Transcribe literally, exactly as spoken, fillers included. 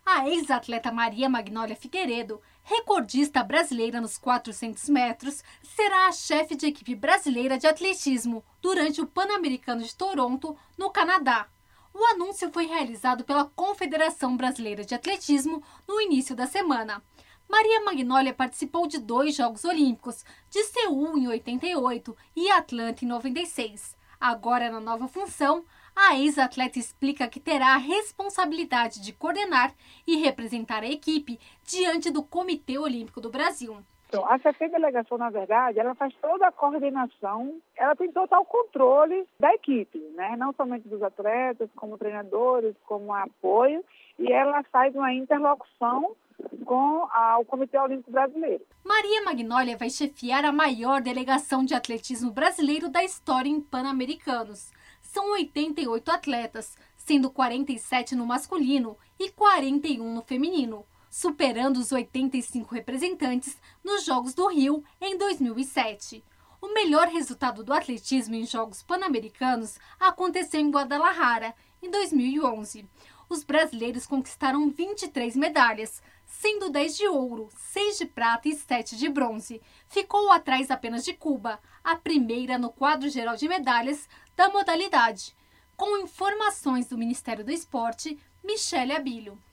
A ex-atleta Maria Magnólia Figueiredo, recordista brasileira nos quatrocentos metros, será a chefe de equipe brasileira de atletismo durante o Pan-Americano de Toronto, no Canadá. O anúncio foi realizado pela Confederação Brasileira de Atletismo no início da semana. Maria Magnólia participou de dois Jogos Olímpicos, de Seul em oitenta e oito e Atlanta em noventa e seis. Agora, na nova função, a ex-atleta explica que terá a responsabilidade de coordenar e representar a equipe diante do Comitê Olímpico do Brasil. Então, a C T Delegação, na verdade, ela faz toda a coordenação, ela tem total controle da equipe, né? Não somente dos atletas, como treinadores, como apoio, e ela faz uma interlocução com a, o Comitê Olímpico Brasileiro. Maria Magnólia vai chefiar a maior delegação de atletismo brasileiro da história em Pan-Americanos. São oitenta e oito atletas, sendo quarenta e sete no masculino e quarenta e um no feminino, superando os oitenta e cinco representantes nos Jogos do Rio em dois mil e sete. O melhor resultado do atletismo em Jogos Pan-Americanos aconteceu em Guadalajara, em dois mil e onze. Os brasileiros conquistaram vinte e três medalhas, sendo dez de ouro, seis de prata e sete de bronze. Ficou atrás apenas de Cuba, a primeira no quadro geral de medalhas da modalidade. Com informações do Ministério do Esporte, Michele Abílio.